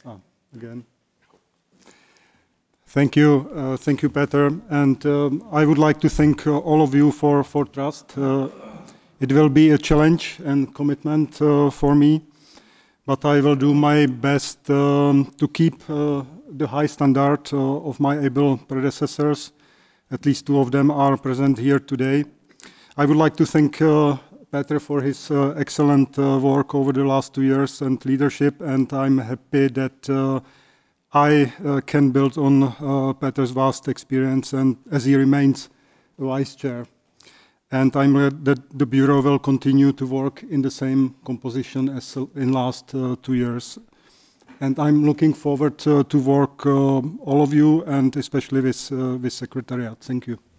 Again. Thank you, Peter. And I would like to thank all of you for trust. It will be a challenge and commitment for me, but I will do my best to keep the high standard of my able predecessors. At least two of them are present here today. I would like to thank Peter for his excellent work over the last 2 years and leadership, and I'm happy that I can build on Peter's vast experience and as he remains vice chair. And I'm glad that the Bureau will continue to work in the same composition as in last 2 years. And I'm looking forward to work all of you and especially with Secretariat. Thank you.